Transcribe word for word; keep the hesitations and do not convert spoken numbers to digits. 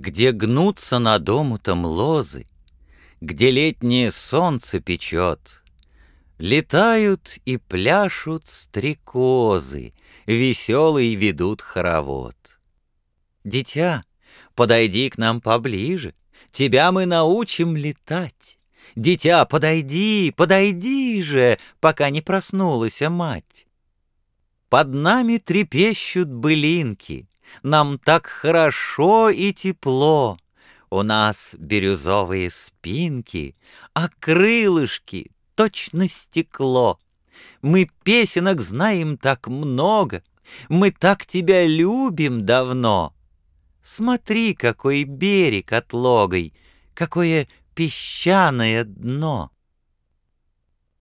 Где гнутся над омутом лозы, Где летнее солнце печет, Летают и пляшут стрекозы, Веселый ведут хоровод. Дитя, подойди к нам поближе, Тебя мы научим летать. Дитя, подойди, подойди же, Пока не проснулась мать. Под нами трепещут былинки, Нам так хорошо и тепло. У нас бирюзовые спинки, А крылышки точно стекло. Мы песенок знаем так много, Мы так тебя любим давно. Смотри, какой берег отлогой, Какое песчаное дно.